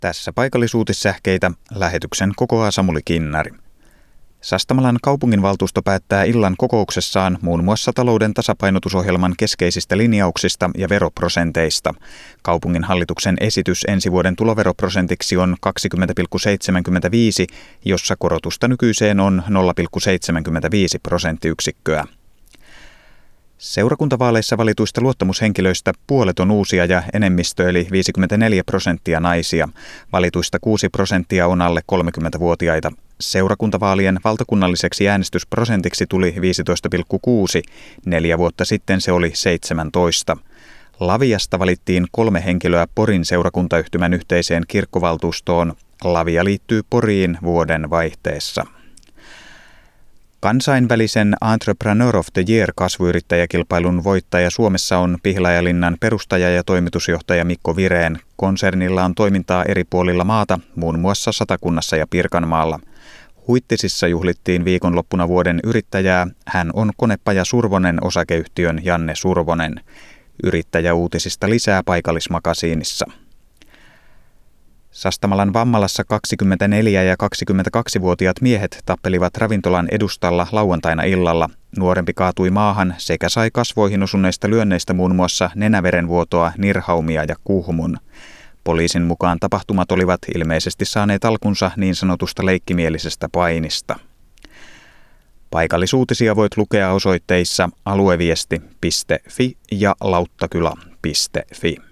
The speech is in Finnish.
Tässä paikallisuutissähkeitä. Lähetyksen kokoaa Samuli Kinnari. Sastamalan kaupunginvaltuusto päättää illan kokouksessaan muun muassa talouden tasapainotusohjelman keskeisistä linjauksista ja veroprosenteista. Kaupungin hallituksen esitys ensi vuoden tuloveroprosentiksi on 20,75, jossa korotusta nykyiseen on 0,75 prosenttiyksikköä. Seurakuntavaaleissa valituista luottamushenkilöistä puolet on uusia ja enemmistö eli 54% naisia. Valituista 6% on alle 30-vuotiaita. Seurakuntavaalien valtakunnalliseksi äänestysprosentiksi tuli 15,6. 4 vuotta sitten se oli 17. Laviasta valittiin 3 henkilöä Porin seurakuntayhtymän yhteiseen kirkkovaltuustoon. Lavia liittyy Poriin vuoden vaihteessa. Kansainvälisen Entrepreneur of the Year-kasvuyrittäjäkilpailun voittaja Suomessa on Pihlajalinnan perustaja ja toimitusjohtaja Mikko Virén. Konsernilla on toimintaa eri puolilla maata, muun muassa Satakunnassa ja Pirkanmaalla. Huittisissa juhlittiin viikonloppuna vuoden yrittäjää. Hän on Konepaja Survonen osakeyhtiön Janne Survonen. Yrittäjäuutisista lisää paikallismakasiinissa. Sastamalan Vammalassa 24- ja 22-vuotiaat miehet tappelivat ravintolan edustalla lauantaina illalla. Nuorempi kaatui maahan sekä sai kasvoihin osuneista lyönneistä muun muassa nenäverenvuotoa, nirhaumia ja kuhmun. Poliisin mukaan tapahtumat olivat ilmeisesti saaneet alkunsa niin sanotusta leikkimielisestä painista. Paikallisuutisia voit lukea osoitteissa alueviesti.fi ja lauttakylä.fi.